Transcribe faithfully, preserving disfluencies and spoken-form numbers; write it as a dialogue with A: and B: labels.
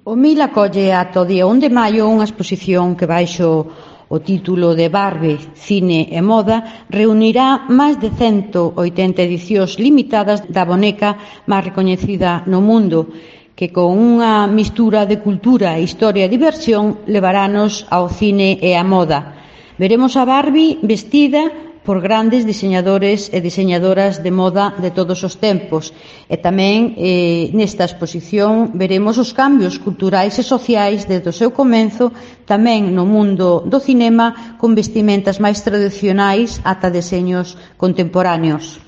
A: O Mil acolle ata o día un de maio unha exposición que baixo o título de Barbie, Cine e Moda reunirá máis de cento oitenta edicións limitadas da boneca máis recoñecida no mundo, que con unha mistura de cultura, historia e diversión levarános ao cine e á moda. Veremos a Barbie vestida por grandes diseñadores e diseñadoras de moda de todos os tempos. E tamén eh, nesta exposición veremos os cambios culturais e sociais desde o seu comenzo, tamén no mundo do cinema, con vestimentas máis tradicionais ata deseños contemporáneos.